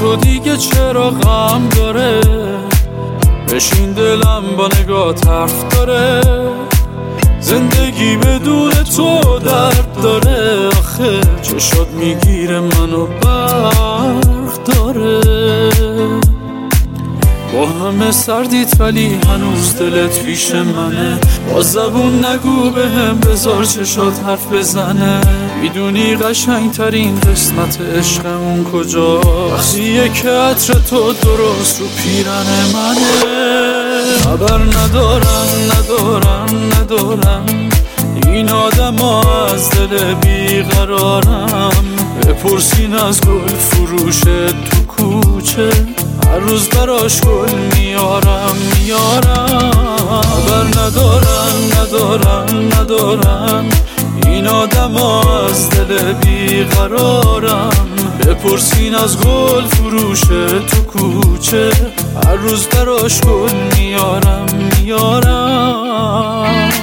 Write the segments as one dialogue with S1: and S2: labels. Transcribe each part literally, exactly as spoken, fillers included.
S1: تو دیگه چرا غم داره؟ بشین دلم با نگاه حرف داره. زندگی بدون تو درد داره. آخه چشات میگیره منو برق داره. با همه سردیت ولی هنوز دلت پیش منه. با زبون نگو به هم بذار چشات حرف بزنه. میدونی قشنگ ترین قسمت عشقمون کجا؟ وقتیه که عطر تو درست رو پیرن منه. خبر ندارم ندارم ندارم این آدم ها از دل بیقرارم. بپرسین از گل فروش تو کوچه، هر روز براش گل میارم میارم. خبر ندارم ندارم ندارم این آدم ها از دل بیقرارم. بپرسین از گل فروش تو کوچه، هر روز براش گل میارم میارم.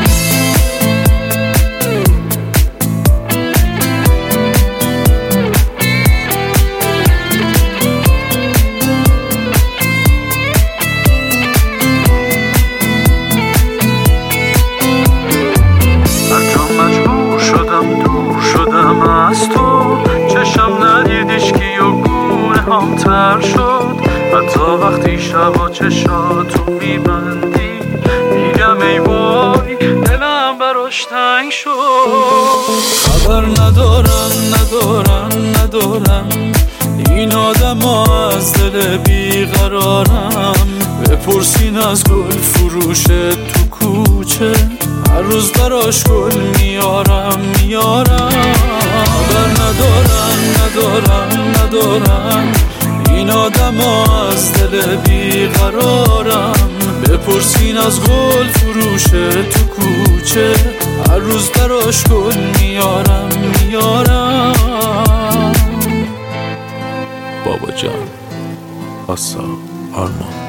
S1: از تو چشم ندیدیش کی و گونه هم تر شد. حتی وقتی شبا چشاتو میبندی میگم ای وای دلم براش تنگ شد. خبر ندارم ندارم ندارم این آدم ها از دل بیقرارم. بپرسین از گل فروش تو کوچه، هر روز براش گل میارم میارم. خبر ندارم ندارم ندارم این آدم ها از دل بیقرارم. بپرسین از گل فروش تو کوچه، هر روز براش گل میارم میارم.
S2: بابا جان، آسا، آرمان.